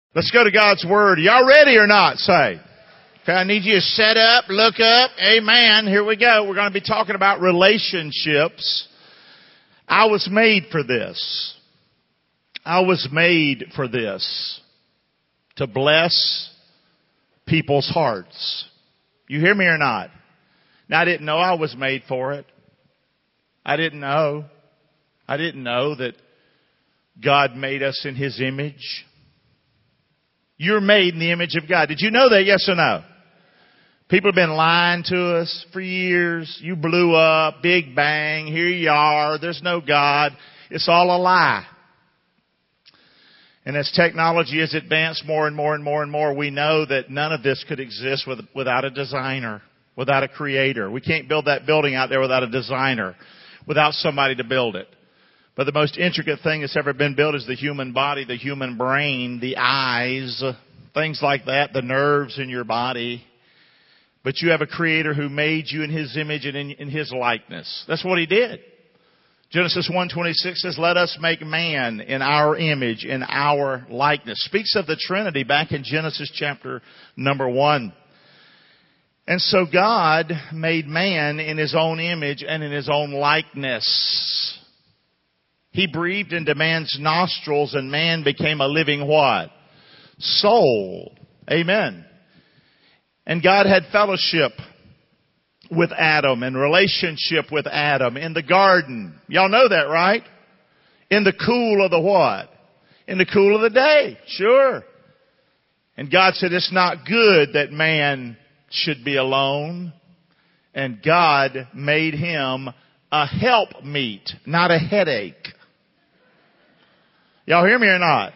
Let's go to God's Word. Are y'all ready or not? Say. Okay, I need you to set up, look up. Amen. Here we go. We're going to be talking about relationships. I was made for this. I was made for this. To bless people's hearts. You hear me or not? Now, I didn't know I was made for it. I didn't know. I didn't know that God made us in His image. You're made in the image of God. Did you know that? Yes or no? People have been lying to us for years. You blew up, Big Bang, here you are, there's no God. It's all a lie. And as technology has advanced more and more and more and more, we know that none of this could exist without a designer, without a creator. We can't build that building out there without a designer, without somebody to build it. But the most intricate thing that's ever been built is the human body, the human brain, the eyes, things like that, the nerves in your body. But you have a creator who made you in His image and in His likeness. That's what He did. Genesis 1:26 says, let us make man in our image, in our likeness. Speaks of the Trinity back in Genesis chapter number 1. And so God made man in His own image and in His own likeness. He breathed into man's nostrils and man became a living what? Soul. Amen. And God had fellowship with Adam and relationship with Adam in the garden. Y'all know that, right? In the cool of the what? In the cool of the day. Sure. And God said it's not good that man should be alone. And God made him a helpmeet, not a headache. Y'all hear me or not?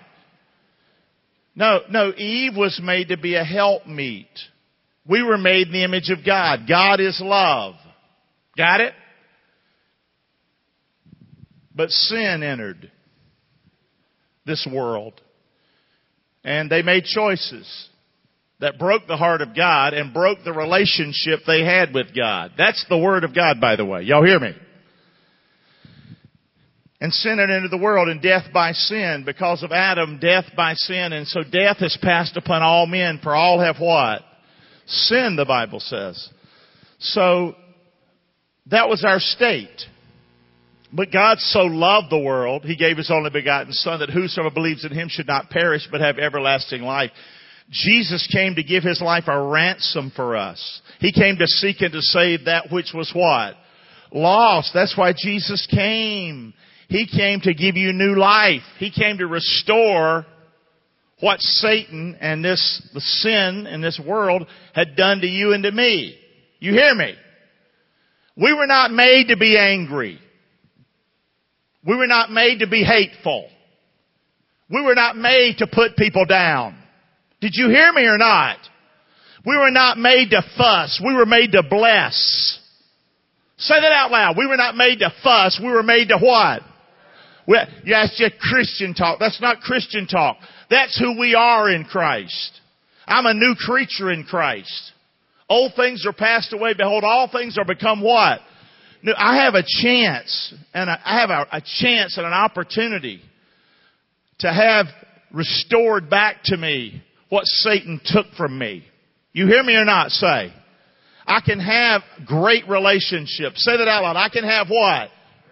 No, Eve was made to be a helpmeet. We were made in the image of God. God is love. Got it? But sin entered this world. And they made choices that broke the heart of God and broke the relationship they had with God. That's the Word of God, by the way. Y'all hear me? And sin entered into the world, and death by sin. Because of Adam, death by sin. And so death has passed upon all men, for all have what? Sin, the Bible says. So that was our state. But God so loved the world, He gave His only begotten Son, that whosoever believes in Him should not perish, but have everlasting life. Jesus came to give His life a ransom for us. He came to seek and to save that which was what? Lost. That's why Jesus came. He came to give you new life. He came to restore what Satan and the sin in this world had done to you and to me. You hear me? We were not made to be angry. We were not made to be hateful. We were not made to put people down. Did you hear me or not? We were not made to fuss. We were made to bless. Say that out loud. We were not made to fuss. We were made to what? Well, that's just Christian talk. That's not Christian talk. That's who we are in Christ. I'm a new creature in Christ. Old things are passed away. Behold, all things are become what? New. I have a chance, and I have a chance and an opportunity to have restored back to me what Satan took from me. You hear me or not? Say. I can have great relationships. Say that out loud. I can have what?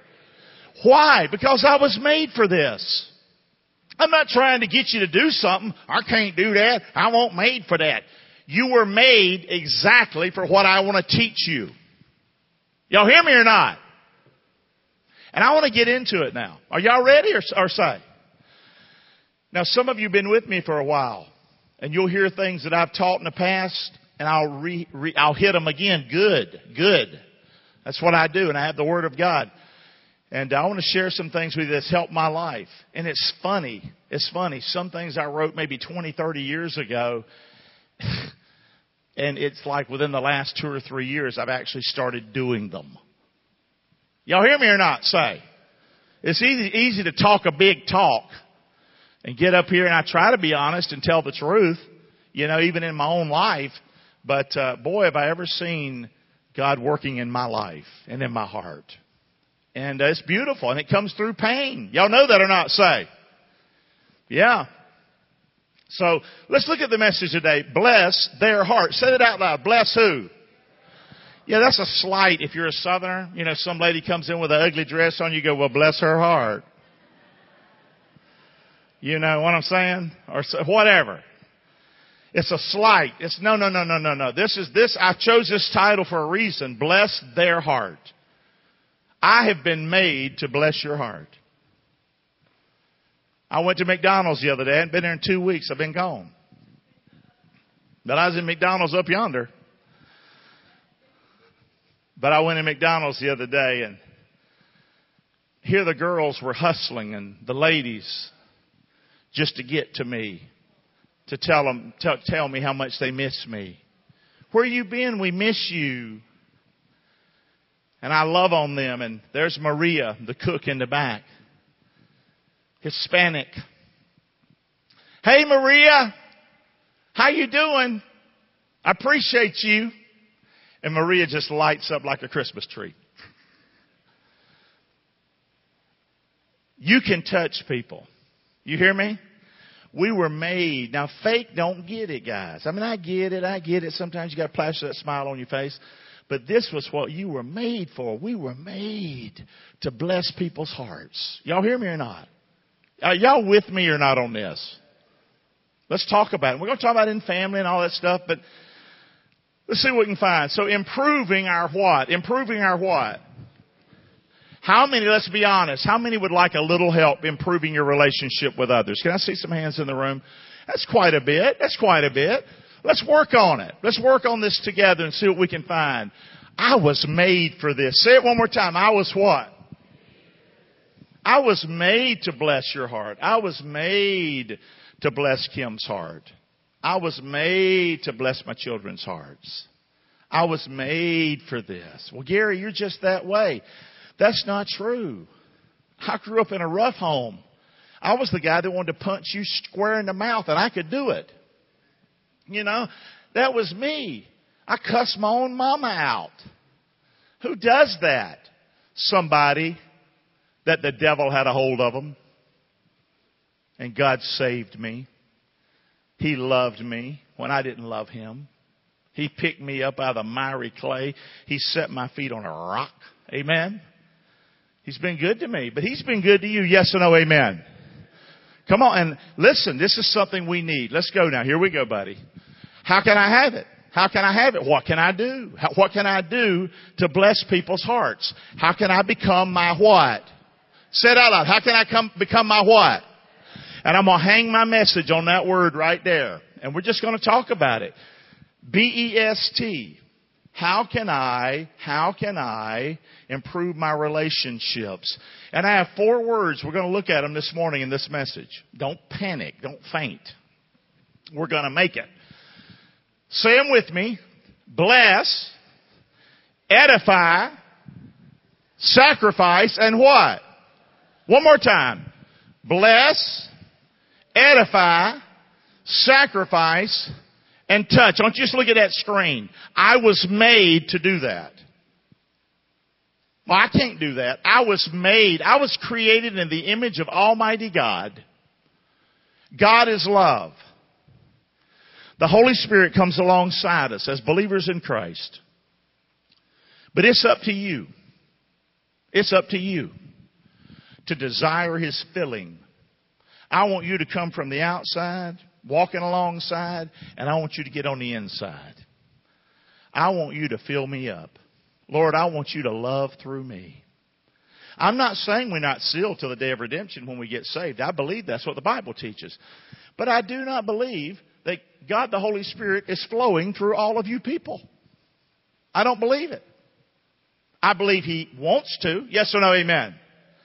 Why? Because I was made for this. I'm not trying to get you to do something. I can't do that. I wasn't made for that. You were made exactly for what I want to teach you. Y'all hear me or not? And I want to get into it now. Are y'all ready or say? Now, some of you have been with me for a while, and you'll hear things that I've taught in the past, and I'll hit them again. Good. That's what I do, and I have the Word of God. And I want to share some things with you that's helped my life. And it's funny. Some things I wrote maybe 20, 30 years ago. And it's like within the last 2 or 3 years, I've actually started doing them. Y'all hear me or not? Say. It's easy to talk a big talk and get up here, and I try to be honest and tell the truth, even in my own life. But boy, have I ever seen God working in my life and in my heart. And it's beautiful, and it comes through pain. Y'all know that or not? Say. Yeah. So let's look at the message today. Bless their heart. Say it out loud. Bless who? Yeah, that's a slight if you're a Southerner. You know, some lady comes in with an ugly dress on, you go, well, bless her heart. You know what I'm saying? Or whatever. It's a slight. It's no. I chose this title for a reason. Bless their heart. I have been made to bless your heart. I went to McDonald's the other day. I hadn't been there in 2 weeks. I've been gone. But I was in McDonald's up yonder. But I went to McDonald's the other day, and here the girls were hustling, and the ladies, just to get to me, to tell me how much they miss me. Where you been? We miss you. And I love on them. And there's Maria, the cook in the back. Hispanic. Hey, Maria. How you doing? I appreciate you. And Maria just lights up like a Christmas tree. You can touch people. You hear me? We were made. Now, fake don't get it, guys. I mean, I get it. Sometimes you got to plaster that smile on your face. But this was what you were made for. We were made to bless people's hearts. Y'all hear me or not? Are y'all with me or not on this? Let's talk about it. We're going to talk about it in family and all that stuff, but let's see what we can find. So improving our what? Improving our what? How many, let's be honest, how many would like a little help improving your relationship with others? Can I see some hands in the room? That's quite a bit. Let's work on it. Let's work on this together and see what we can find. I was made for this. Say it one more time. I was what? I was made to bless your heart. I was made to bless Kim's heart. I was made to bless my children's hearts. I was made for this. Well, Gary, you're just that way. That's not true. I grew up in a rough home. I was the guy that wanted to punch you square in the mouth, and I could do it. You know, that was me. I cussed my own mama out. Who does that? Somebody that the devil had a hold of them. And God saved me. He loved me when I didn't love him. He picked me up out of the miry clay. He set my feet on a rock. Amen. He's been good to me, but he's been good to you. Yes or no? Amen. Come on and listen. This is something we need. Let's go now. Here we go, buddy. How can I have it? How can I have it? What can I do? What can I do to bless people's hearts? How can I become my what? Say it out loud. How can I become my what? And I'm going to hang my message on that word right there. And we're just going to talk about it. BEST. How can I improve my relationships? And I have 4 words. We're going to look at them this morning in this message. Don't panic. Don't faint. We're going to make it. Say them with me. Bless, edify, sacrifice, and what? One more time. Bless, edify, sacrifice, and touch. I want you to just look at that screen. I was made to do that. Well, I can't do that. I was created in the image of Almighty God. God is love. The Holy Spirit comes alongside us as believers in Christ. But it's up to you. It's up to you to desire His filling. I want you to come from the outside, walking alongside, and I want you to get on the inside. I want you to fill me up. Lord, I want you to love through me. I'm not saying we're not sealed till the day of redemption when we get saved. I believe that's what the Bible teaches. But I do not believe that God the Holy Spirit is flowing through all of you people. I don't believe it. I believe He wants to. Yes or no? Amen.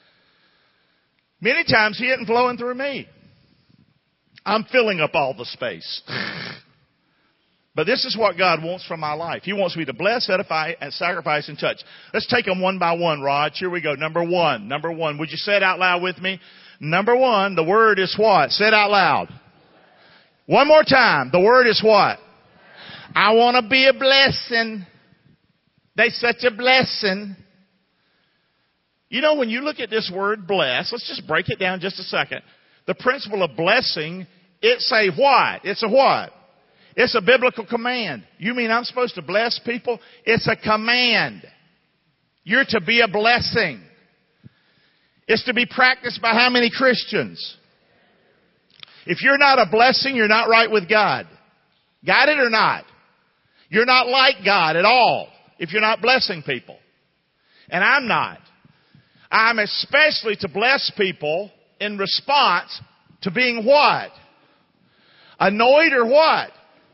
Many times He isn't flowing through me. I'm filling up all the space. But this is what God wants from my life. He wants me to bless, edify, and sacrifice and touch. Let's take them one by one, Rod. Here we go. Number one. Would you say it out loud with me? Number 1, the word is what? Say it out loud. One more time. The word is what? I want to be a blessing. They're such a blessing. You know, when you look at this word bless, let's just break it down just a second. The principle of blessing It's a what? It's a what? It's a biblical command. You mean I'm supposed to bless people? It's a command. You're to be a blessing. It's to be practiced by how many Christians? If you're not a blessing, you're not right with God. Got it or not? You're not like God at all if you're not blessing people. And I'm not. I'm especially to bless people in response to being what? Annoyed or what?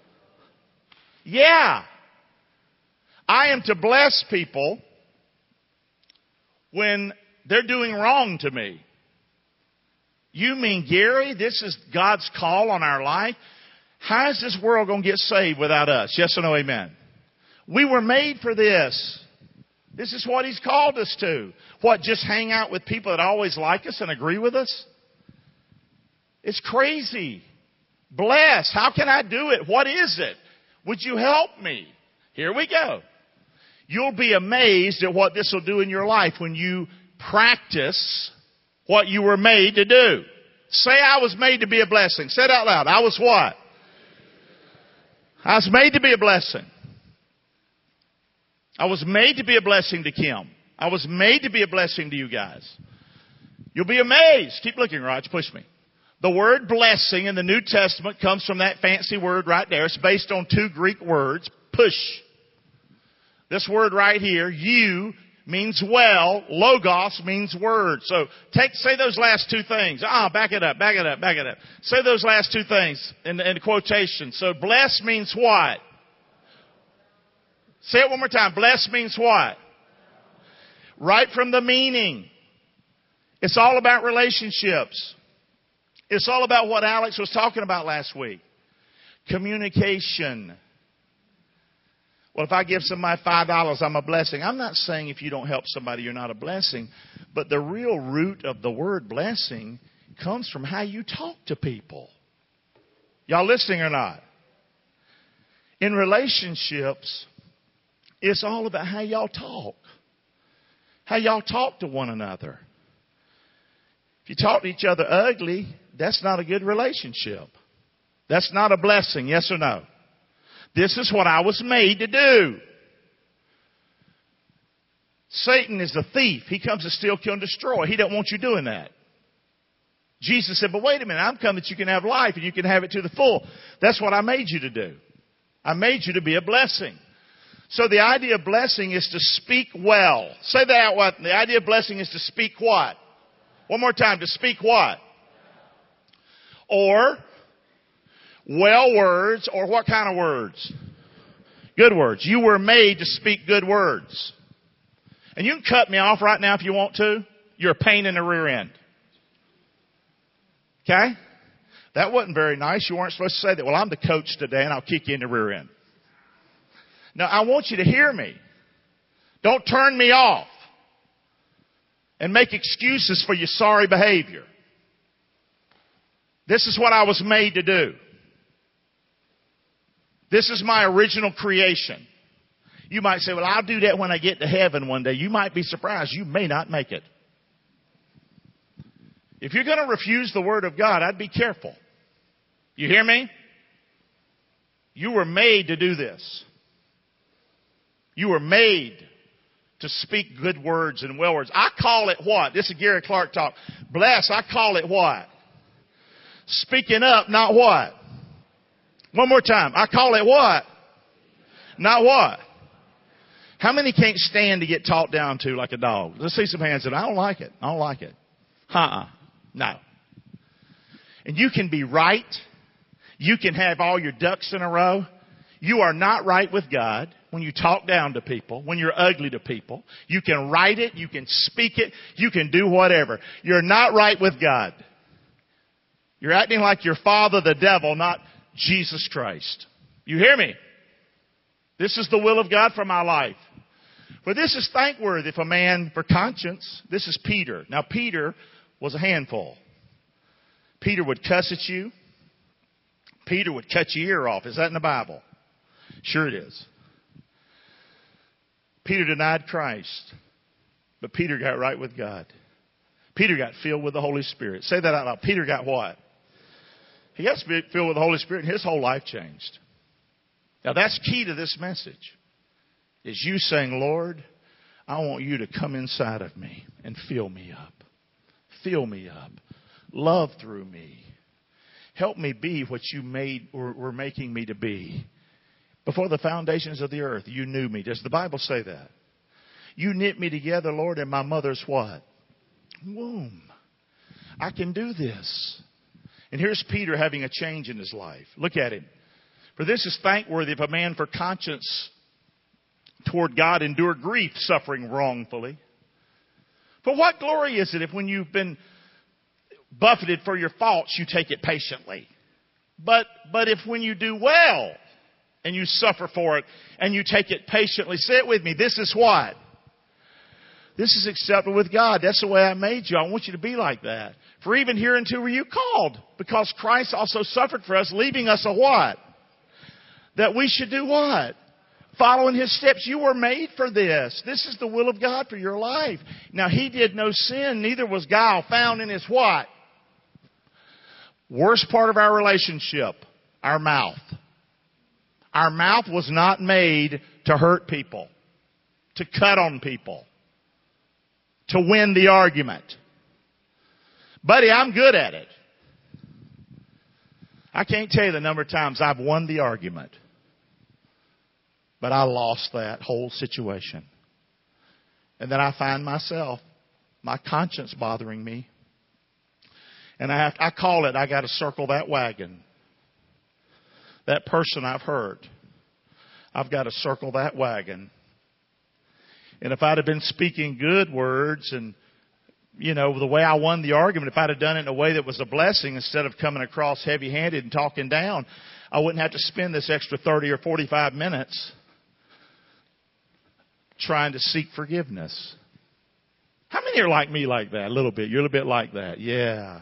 Yeah. I am to bless people when they're doing wrong to me. You mean, Gary, this is God's call on our life? How is this world going to get saved without us? Yes or no, amen? We were made for this. This is what He's called us to. What, just hang out with people that always like us and agree with us? It's crazy. Bless. How can I do it? What is it? Would you help me? Here we go. You'll be amazed at what this will do in your life when you practice what you were made to do. Say, I was made to be a blessing. Say it out loud. I was what? I was made to be a blessing. I was made to be a blessing to Kim. I was made to be a blessing to you guys. You'll be amazed. Keep looking, Raj. Push me. The word blessing in the New Testament comes from that fancy word right there. It's based on two Greek words. Push. This word right here, you, means well. Logos means word. So say those last two things. Back it up. Say those last two things in quotation. So bless means what? Say it one more time. Bless means what? Right from the meaning. It's all about relationships. It's all about what Alex was talking about last week. Communication. Well, if I give somebody $5, I'm a blessing. I'm not saying if you don't help somebody, you're not a blessing. But the real root of the word blessing comes from how you talk to people. Y'all listening or not? In relationships, it's all about how y'all talk. How y'all talk to one another. If you talk to each other ugly, that's not a good relationship. That's not a blessing, yes or no? This is what I was made to do. Satan is a thief. He comes to steal, kill, and destroy. He don't want you doing that. Jesus said, but wait a minute, I'm come that you can have life and you can have it to the full. That's what I made you to do. I made you to be a blessing. So the idea of blessing is to speak well. Say that out loud. The idea of blessing is to speak what? One more time. To speak what? Or well words, or what kind of words? Good words. You were made to speak good words. And you can cut me off right now if you want to. You're a pain in the rear end. Okay? That wasn't very nice. You weren't supposed to say that. Well, I'm the coach today and I'll kick you in the rear end. Now, I want you to hear me. Don't turn me off and make excuses for your sorry behavior. This is what I was made to do. This is my original creation. You might say, well, I'll do that when I get to heaven one day. You might be surprised. You may not make it. If you're going to refuse the Word of God, I'd be careful. You hear me? You were made to do this. You were made to speak good words and well words. I call it what? This is Gary Clark talk. Bless, I call it what? Speaking up, not what? One more time. I call it what? Not what? How many can't stand to get talked down to like a dog? Let's see some hands up. I don't like it. I don't like it. No. And you can be right. You can have all your ducks in a row. You are not right with God when you talk down to people, when you're ugly to people. You can write it. You can speak it. You can do whatever. You're not right with God. You're acting like your father, the devil, not Jesus Christ. You hear me? This is the will of God for my life. For this is thankworthy if a man for conscience. This is Peter. Now Peter was a handful. Peter would cuss at you. Peter would cut your ear off. Is that in the Bible? Sure it is. Peter denied Christ. But Peter got right with God. Peter got filled with the Holy Spirit. Say that out loud. Peter got what? He gets filled with the Holy Spirit, and his whole life changed. Now that's key to this message. Is you saying, Lord, I want you to come inside of me and fill me up. Fill me up. Love through me. Help me be what you were making me to be. Before the foundations of the earth, you knew me. Does the Bible say that? You knit me together, Lord, in my mother's what? Womb. I can do this. And here's Peter having a change in his life. Look at him. For this is thankworthy if a man for conscience toward God endure grief, suffering wrongfully. For what glory is it if when you've been buffeted for your faults, you take it patiently? But if when you do well and you suffer for it and you take it patiently, say it with me, this is what? This is acceptable with God. That's the way I made you. I want you to be like that. For even hereunto were you called, because Christ also suffered for us, leaving us a what? That we should do what? Following His steps. You were made for this. This is the will of God for your life. Now, He did no sin, neither was guile found in His what? Worst part of our relationship, our mouth. Our mouth was not made to hurt people, to cut on people, to win the argument. Buddy, I'm good at it. I can't tell you the number of times I've won the argument, but I lost that whole situation. And then I find myself, my conscience bothering me. And I call it, I got to circle that wagon. That person I've hurt, I've got to circle that wagon. And if I'd have been speaking good words and, you know, the way I won the argument, if I'd have done it in a way that was a blessing instead of coming across heavy-handed and talking down, I wouldn't have to spend this extra 30 or 45 minutes trying to seek forgiveness. How many are like me like that? A little bit. You're a little bit like that. Yeah.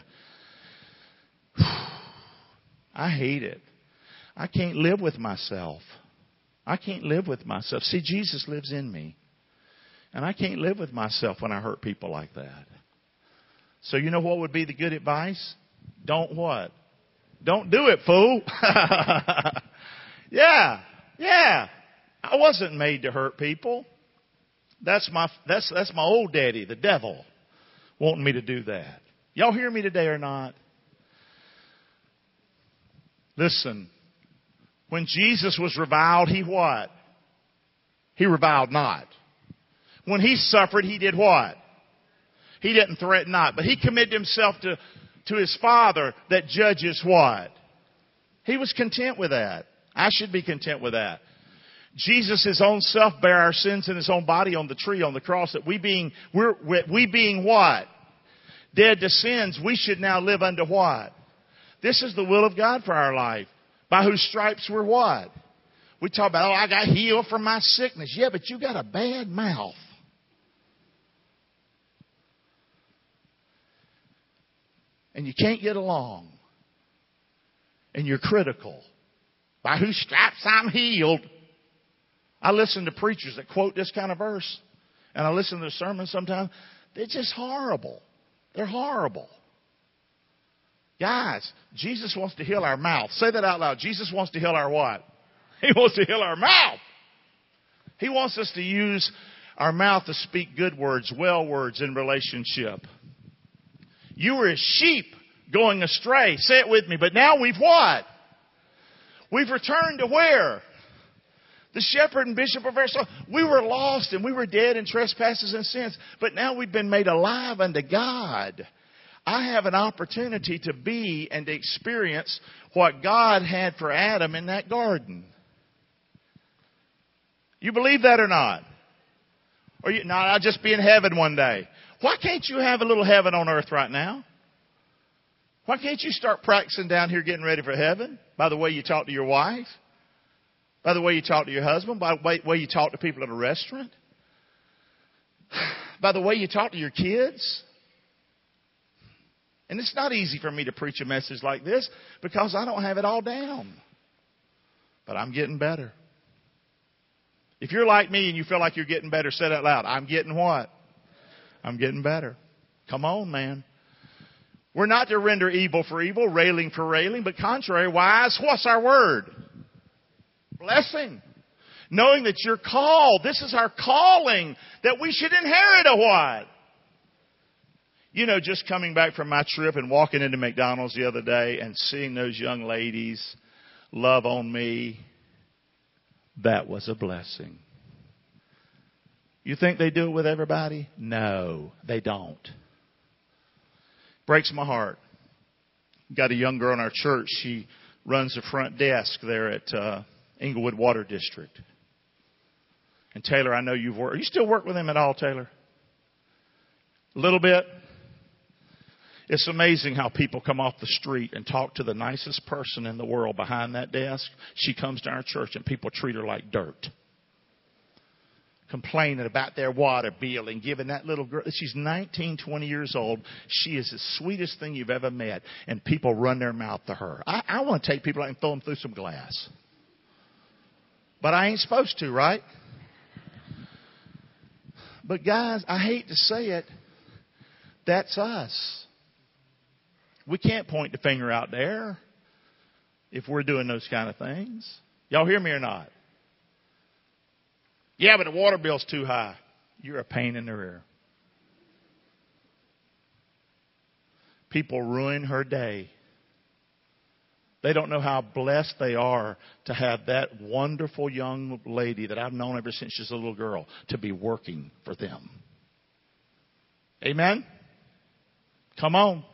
I hate it. I can't live with myself. I can't live with myself. See, Jesus lives in me. And I can't live with myself when I hurt people like that. So you know what would be the good advice? Don't what? Don't do it, fool. Yeah. I wasn't made to hurt people. That's my old daddy, the devil, wanting me to do that. Y'all hear me today or not? Listen, when Jesus was reviled, He what? He reviled not. When He suffered, He did what? He didn't threaten not, but He committed Himself to His Father that judges what? He was content with that. I should be content with that. Jesus, His own self, bare our sins in His own body on the tree, on the cross, that we being what? Dead to sins, we should now live unto what? This is the will of God for our life. By whose stripes we're what? We talk about, I got healed from my sickness. Yeah, but you got a bad mouth. And you can't get along. And you're critical. By whose stripes I'm healed. I listen to preachers that quote this kind of verse. And I listen to their sermons sometimes. They're just horrible. They're horrible. Guys, Jesus wants to heal our mouth. Say that out loud. Jesus wants to heal our what? He wants to heal our mouth. He wants us to use our mouth to speak good words, well words in relationship. You were as sheep going astray. Say it with me. But now we've what? We've returned to where? The shepherd and bishop of our soul. We were lost and we were dead in trespasses and sins. But now we've been made alive unto God. I have an opportunity to be and to experience what God had for Adam in that garden. You believe that or not? Or no, I'll just be in heaven one day. Why can't you have a little heaven on earth right now? Why can't you start practicing down here getting ready for heaven? By the way you talk to your wife? By the way you talk to your husband? By the way you talk to people at a restaurant? By the way you talk to your kids? And it's not easy for me to preach a message like this because I don't have it all down. But I'm getting better. If you're like me and you feel like you're getting better, say it out loud. I'm getting what? I'm getting better. Come on, man. We're not to render evil for evil, railing for railing, but contrariwise, what's our word? Blessing. Knowing that you're called. This is our calling, that we should inherit a what? You know, just coming back from my trip and walking into McDonald's the other day and seeing those young ladies love on me, that was a blessing. You think they do it with everybody? No, they don't. Breaks my heart. Got a young girl in our church. She runs the front desk there at Inglewood Water District. And Taylor, I know you've worked. You still work with him at all, Taylor? A little bit? It's amazing how people come off the street and talk to the nicest person in the world behind that desk. She comes to our church and people treat her like dirt. Complaining about their water bill and giving that little girl, she's 19, 20 years old. She is the sweetest thing you've ever met. And people run their mouth to her. I want to take people out and throw them through some glass. But I ain't supposed to, right? But guys, I hate to say it, that's us. We can't point the finger out there if we're doing those kind of things. Y'all hear me or not? Yeah, but the water bill's too high. You're a pain in the rear. People ruin her day. They don't know how blessed they are to have that wonderful young lady that I've known ever since she's a little girl to be working for them. Amen? Come on.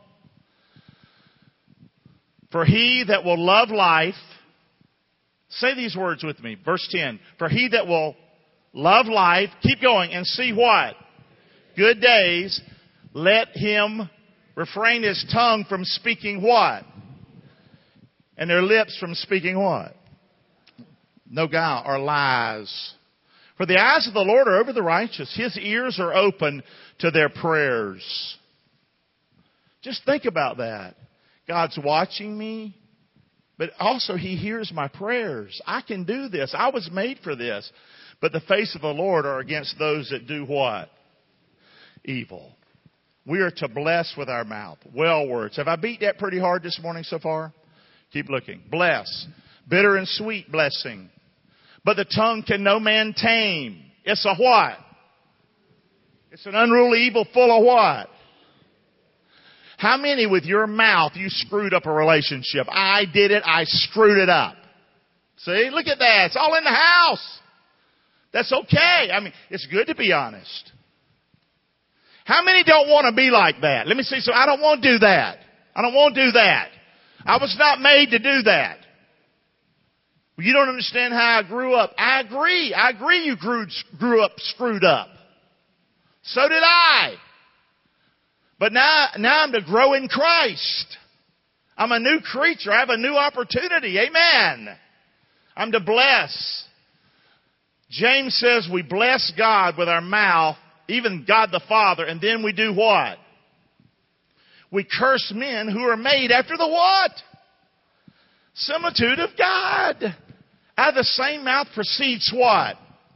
For he that will love life, say these words with me. Verse 10. For he that will love life, keep going, and see what? Good days. Let him refrain his tongue from speaking what? And their lips from speaking what? No guile or lies. For the eyes of the Lord are over the righteous. His ears are open to their prayers. Just think about that. God's watching me, but also He hears my prayers. I can do this. I was made for this. But the face of the Lord are against those that do what? Evil. We are to bless with our mouth. Well words. Have I beat that pretty hard this morning so far? Keep looking. Bless. Bitter and sweet blessing. But the tongue can no man tame. It's a what? It's an unruly evil full of what? How many with your mouth you screwed up a relationship? I did it. I screwed it up. See? Look at that. It's all in the house. That's okay. I mean, it's good to be honest. How many don't want to be like that? Let me see. So I don't want to do that. I don't want to do that. I was not made to do that. Well, you don't understand how I grew up. I agree. I agree you grew up screwed up. So did I. But now I'm to grow in Christ. I'm a new creature. I have a new opportunity. Amen. I'm to bless. James says we bless God with our mouth, even God the Father, and then we do what? We curse men who are made after the what? Similitude of God. Out of the same mouth proceeds what?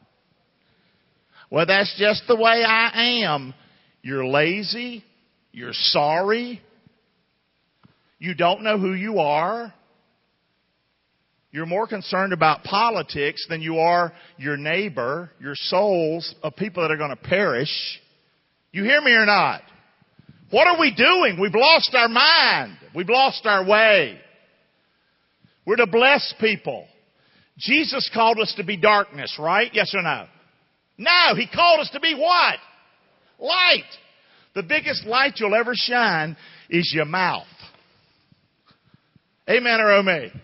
Well, that's just the way I am. You're lazy. You're sorry. You don't know who you are. You're more concerned about politics than you are your neighbor, your souls of people that are going to perish. You hear me or not? What are we doing? We've lost our mind. We've lost our way. We're to bless people. Jesus called us to be darkness, right? Yes or no? No, He called us to be what? Light. The biggest light you'll ever shine is your mouth. Amen or oh me?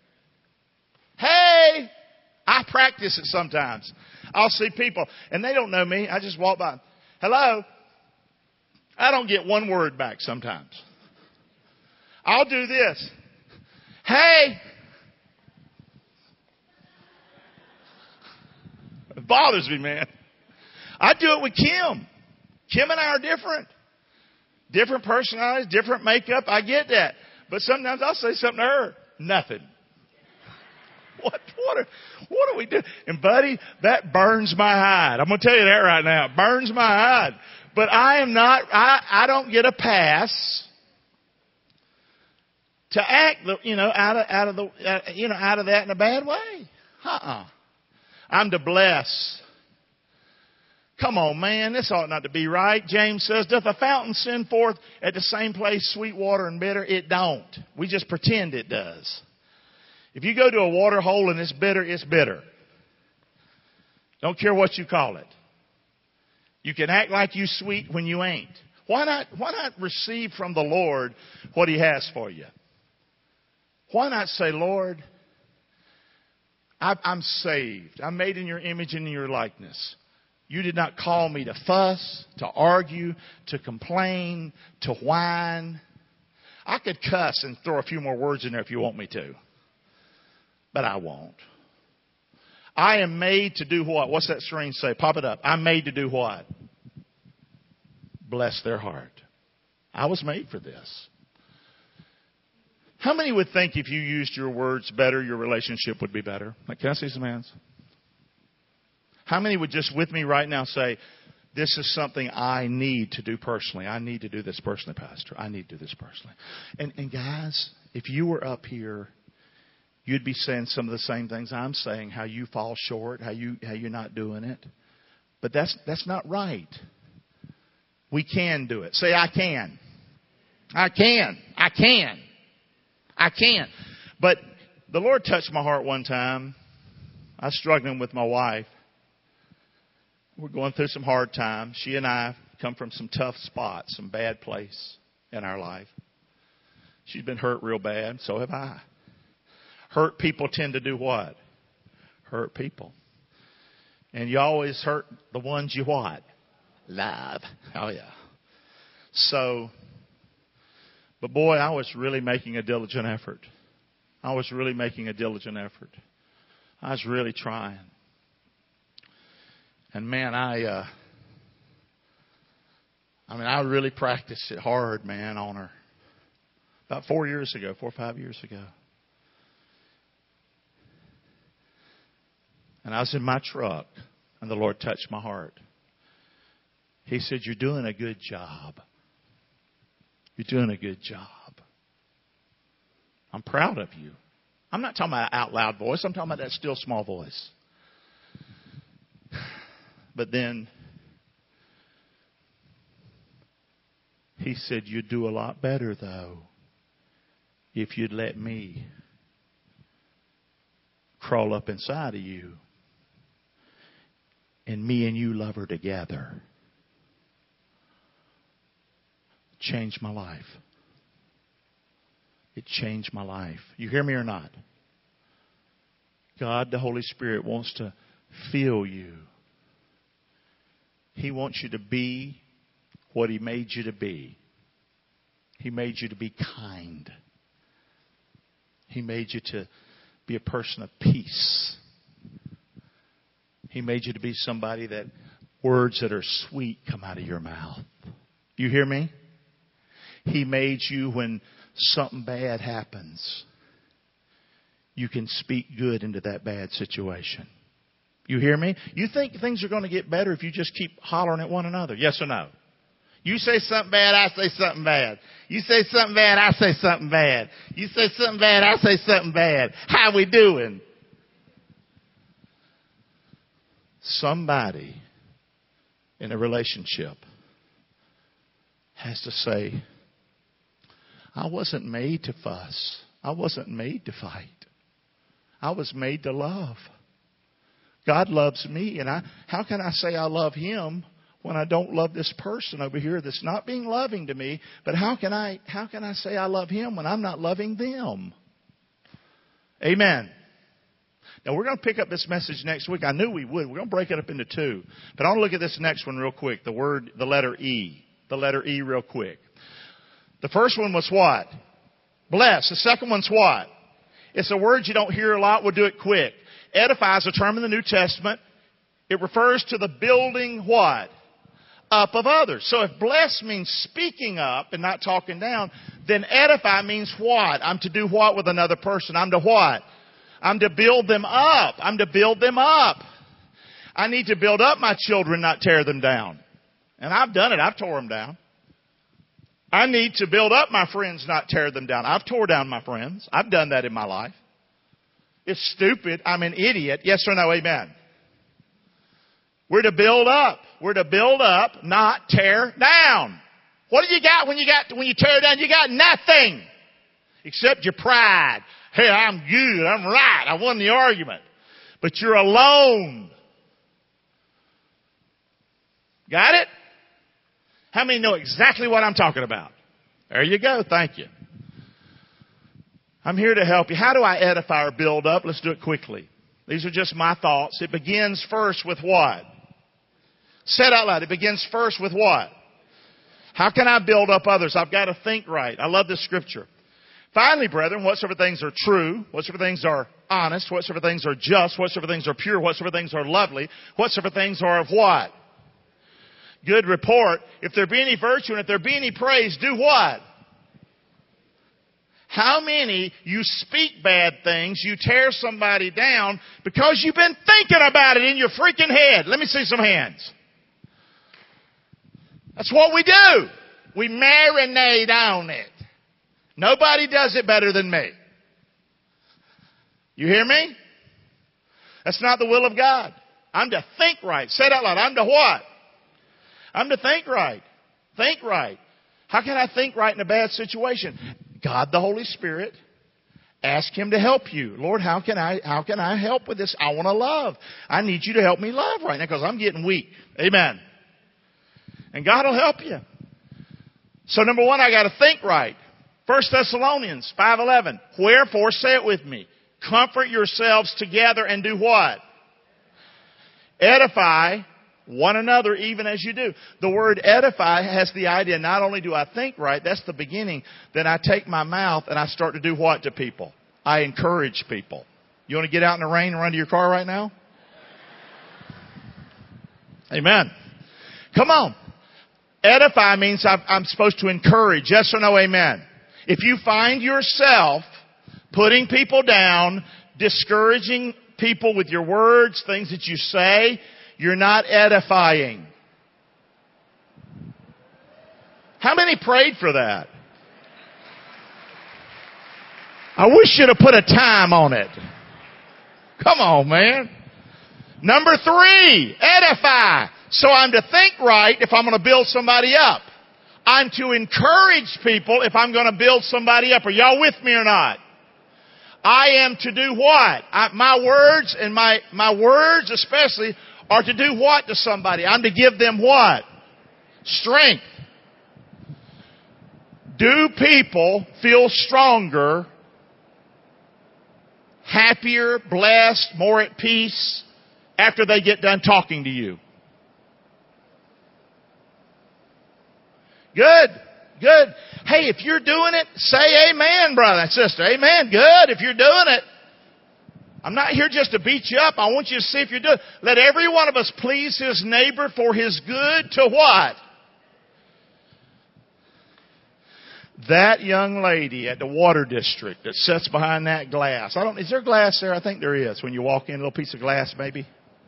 Hey! I practice it sometimes. I'll see people, and they don't know me. I just walk by. Hello? I don't get one word back sometimes. I'll do this. Hey! It bothers me, man. I do it with Kim. Kim and I are different. Different personalities, different makeup. I get that. But sometimes I'll say something to her. Nothing. What are we doing? And buddy, that burns my hide. I'm going to tell you that right now. It burns my hide. But I don't get a pass to act, out of that in a bad way. I'm to bless. Come on, man. This ought not to be right. James says, doth a fountain send forth at the same place sweet water and bitter? It don't. We just pretend it does. If you go to a water hole and it's bitter, it's bitter. Don't care what you call it. You can act like you sweet when you ain't. Why not receive from the Lord what He has for you? Why not say, Lord, I'm saved. I'm made in your image and in your likeness. You did not call me to fuss, to argue, to complain, to whine. I could cuss and throw a few more words in there if you want me to. But I won't. I am made to do what? What's that screen say? Pop it up. I'm made to do what? Bless their heart. I was made for this. How many would think if you used your words better, your relationship would be better? Can I see some hands? How many would just with me right now say, this is something I need to do personally. I need to do this personally, Pastor. I need to do this personally. And guys, if you were up here, you'd be saying some of the same things I'm saying, how you fall short, how you're not doing it. But that's not right. We can do it. Say, I can. I can. I can. I can. But the Lord touched my heart one time. I was struggling with my wife. We're going through some hard times. She and I come from some tough spots, some bad place in our life. She's been hurt real bad. So have I. Hurt people tend to do what? Hurt people. And you always hurt the ones you what? Love. Oh, yeah. So, but boy, I was really making a diligent effort. I was really trying. And man, I really practiced it hard, man, on her. About 4 or 5 years ago. And I was in my truck, and the Lord touched my heart. He said, you're doing a good job. You're doing a good job. I'm proud of you. I'm not talking about out loud voice. I'm talking about that still small voice. But then He said, you'd do a lot better, though, if you'd let me crawl up inside of you and me and you love her together. Changed my life. It changed my life. You hear me or not? God, the Holy Spirit, wants to fill you. He wants you to be what He made you to be. He made you to be kind. He made you to be a person of peace. He made you to be somebody that words that are sweet come out of your mouth. You hear me? He made you when something bad happens, you can speak good into that bad situation. You hear me? You think things are going to get better if you just keep hollering at one another? Yes or no? You say something bad, I say something bad. You say something bad, I say something bad. You say something bad, I say something bad. How we doing? Somebody in a relationship has to say, I wasn't made to fuss. I wasn't made to fight. I was made to love. God loves me, and how can I say I love Him when I don't love this person over here that's not being loving to me? But how can I say I love Him when I'm not loving them? Amen. Now we're going to pick up this message next week. I knew we would. We're going to break it up into two. But I want to look at this next one real quick. The letter E. The letter E real quick. The first one was what? Bless. The second one's what? It's a word you don't hear a lot. We'll do it quick. Edify is a term in the New Testament. It refers to the building what? Up of others. So if bless means speaking up and not talking down, then edify means what? I'm to do what with another person? I'm to what? I'm to build them up. I'm to build them up. I need to build up my children, not tear them down. And I've done it. I've tore them down. I need to build up my friends, not tear them down. I've tore down my friends. I've done that in my life. It's stupid. I'm an idiot. Yes or no? Amen. We're to build up. We're to build up, not tear down. What do you got when you tear down? You got nothing except your pride. Hey, I'm good. I'm right. I won the argument. But you're alone. Got it? How many know exactly what I'm talking about? There you go. Thank you. I'm here to help you. How do I edify or build up? Let's do it quickly. These are just my thoughts. It begins first with what? Say it out loud. It begins first with what? How can I build up others? I've got to think right. I love this scripture. Finally, brethren, whatsoever things are true, whatsoever things are honest, whatsoever things are just, whatsoever things are pure, whatsoever things are lovely, whatsoever things are of what? Good report. If there be any virtue and if there be any praise, do what? How many you speak bad things, you tear somebody down because you've been thinking about it in your freaking head? Let me see some hands. That's what we do. We marinate on it. Nobody does it better than me. You hear me? That's not the will of God. I'm to think right. Say it out loud. I'm to what? I'm to think right. Think right. How can I think right in a bad situation? God the Holy Spirit. Ask Him to help you. Lord, how can I help with this? I want to love. I need you to help me love right now because I'm getting weak. Amen. And God will help you. So number one, I got to think right. 1 Thessalonians 5:11. Wherefore, say it with me. Comfort yourselves together and do what? Edify one another even as you do. The word edify has the idea, not only do I think right, that's the beginning, then I take my mouth and I start to do what to people? I encourage people. You want to get out in the rain and run to your car right now? Amen. Come on. Edify means I'm supposed to encourage. Yes or no? Amen. If you find yourself putting people down, discouraging people with your words, things that you say, you're not edifying. How many prayed for that? I wish you'd have put a time on it. Come on, man. Number 3, edify. So I'm to think right if I'm going to build somebody up. I'm to encourage people if I'm going to build somebody up. Are y'all with me or not? I am to do what? My words and my words especially are to do what to somebody? I'm to give them what? Strength. Do people feel stronger, happier, blessed, more at peace after they get done talking to you? Good. Good. Hey, if you're doing it, say amen, brother and sister. Amen. Good. If you're doing it. I'm not here just to beat you up. I want you to see if you're doing it. Let every one of us please his neighbor for his good to what? That young lady at the water district that sits behind that glass. Is there glass there? I think there is. When you walk in, a little piece of glass maybe.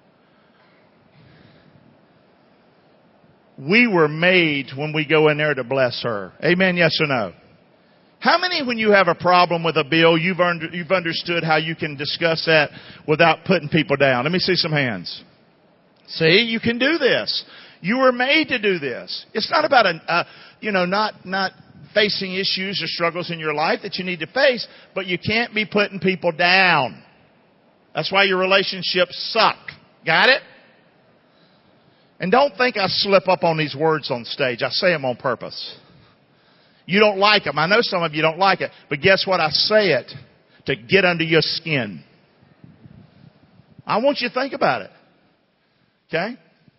We were made when we go in there to bless her. Amen, yes or no? How many, when you have a problem with a bill, you've understood how you can discuss that without putting people down? Let me see some hands. See, you can do this. You were made to do this. It's not about not facing issues or struggles in your life that you need to face, but you can't be putting people down. That's why your relationships suck. Got it? And don't think I slip up on these words on stage. I say them on purpose. You don't like them. I know some of you don't like it. But guess what? I say it to get under your skin. I want you to think about it. Okay?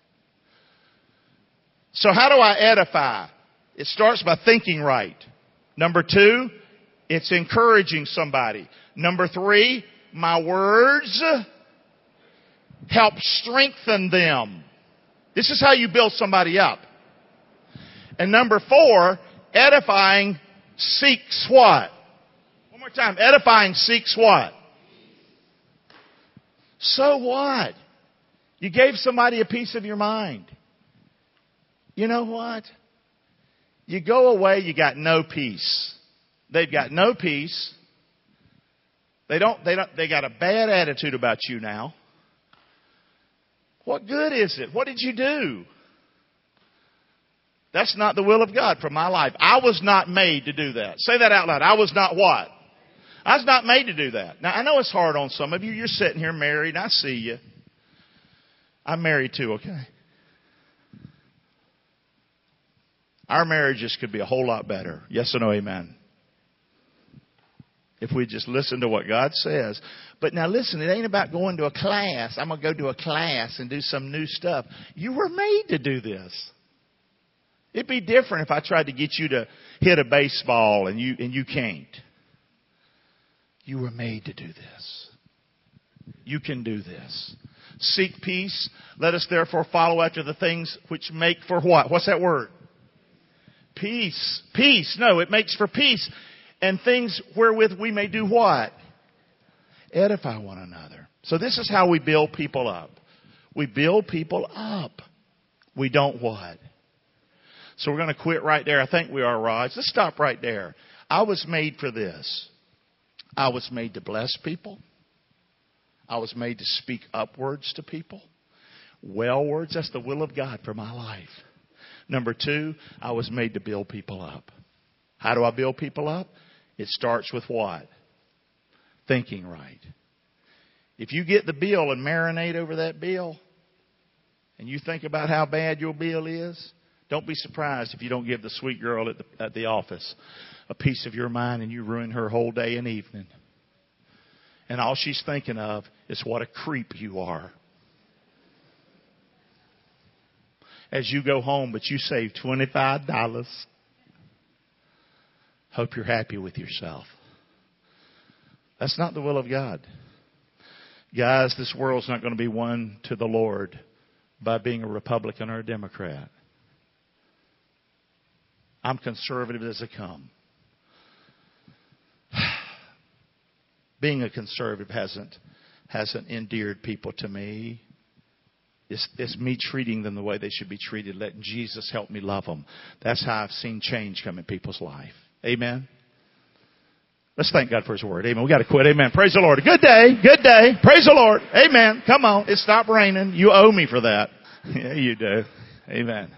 So how do I edify? It starts by thinking right. Number 2, it's encouraging somebody. Number 3, my words help strengthen them. This is how you build somebody up. And number 4, edifying seeks what? One more time. Edifying seeks what? So what? You gave somebody a piece of your mind. You know what? You go away, you got no peace. They've got no peace. They got a bad attitude about you now. What good is it? What did you do? That's not the will of God for my life. I was not made to do that. Say that out loud. I was not what? I was not made to do that. Now, I know it's hard on some of you. You're sitting here married. I see you. I'm married too, okay? Our marriages could be a whole lot better. Yes or no, amen? If we just listen to what God says. But now listen, it ain't about going to a class. I'm going to go to a class and do some new stuff. You were made to do this. It'd be different if I tried to get you to hit a baseball and you can't. You were made to do this. You can do this. Seek peace. Let us therefore follow after the things which make for what? What's that word? Peace. Peace. No, it makes for peace. And things wherewith we may do what? Edify one another. So this is how we build people up. We build people up. We don't what? So we're going to quit right there. I think we are, Raj. Let's stop right there. I was made for this. I was made to bless people. I was made to speak upwards to people. Well words, that's the will of God for my life. Number 2, I was made to build people up. How do I build people up? It starts with what? Thinking right. If you get the bill and marinate over that bill, and you think about how bad your bill is, don't be surprised if you don't give the sweet girl at the office a piece of your mind and you ruin her whole day and evening. And all she's thinking of is what a creep you are. As you go home, but you save $25. Hope you're happy with yourself. That's not the will of God. Guys, this world's not going to be won to the Lord by being a Republican or a Democrat. I'm conservative as I come. Being a conservative hasn't endeared people to me. It's me treating them the way they should be treated, letting Jesus help me love them. That's how I've seen change come in people's life. Amen. Let's thank God for His Word. Amen. We got to quit. Amen. Praise the Lord. Good day. Good day. Praise the Lord. Amen. Come on. It stopped raining. You owe me for that. Yeah, you do. Amen.